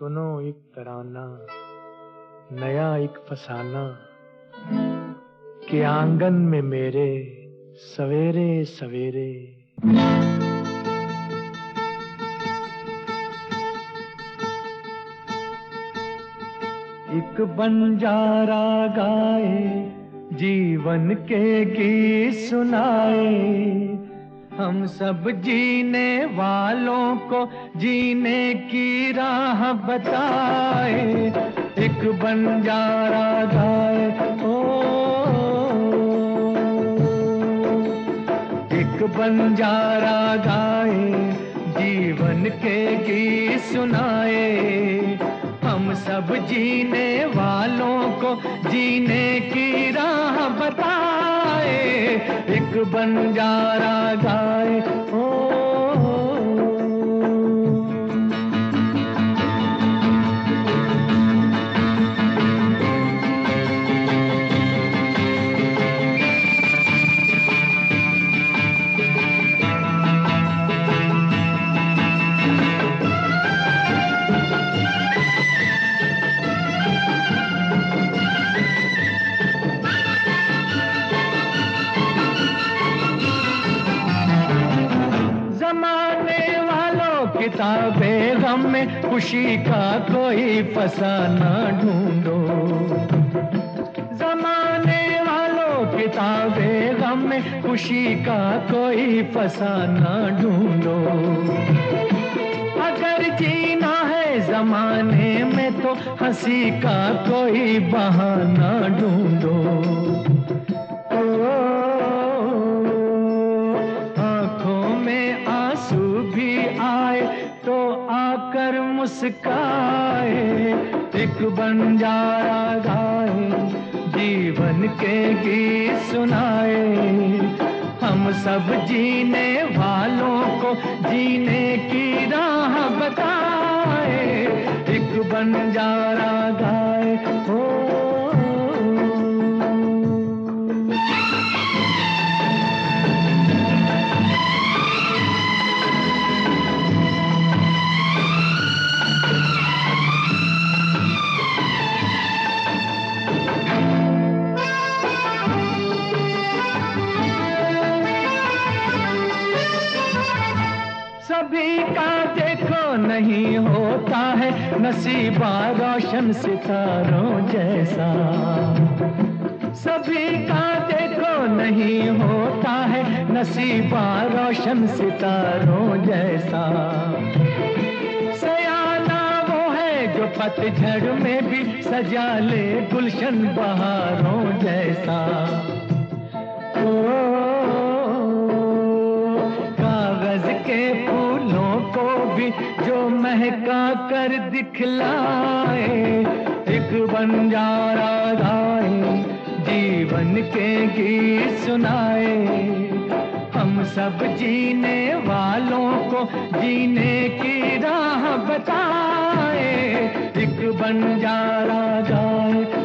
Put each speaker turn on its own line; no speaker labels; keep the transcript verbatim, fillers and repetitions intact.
सुनो एक तराना, नया एक फसाना, कि आंगन में मेरे सवेरे सवेरे। एक बंजारा गाए, जीवन के गीत सुनाए, हम सब जीने वालों को जीने की राह बताए। एक बंजारा गाए, ओ एक बंजारा गाए, जीवन के गीत सुनाए, हम सब जीने वालों को जीने की राह बताए। एक बंजारा गाए, ओ किताबें गम में खुशी का कोई फसाना ढूंढो। जमाने वालों किताबें गम में खुशी का कोई फसाना ढूंढो। अगर जीना है जमाने में तो हंसी का कोई बहाना ढूंढो। तो आकर मुस्काए, एक बंजारा गाए, जीवन के गीत सुनाए, हम सब जीने वालों को जीने की राह बताए। एक बंजारा गाए, हो सभी का देखो नहीं होता है नसीबा रोशन सितारों जैसा। सभी का देखो नहीं होता है नसीबा रोशन सितारों जैसा। सयाना वो है जो पतझड़ में भी सजा ले गुलशन बहारों जैसा। ओ कागज के फूलों को भी जो महका कर दिखलाए, एक बंजारा गाए, जीवन के गीत सुनाए, हम सब जीने वालों को जीने की राह बताए। एक बंजारा गाए,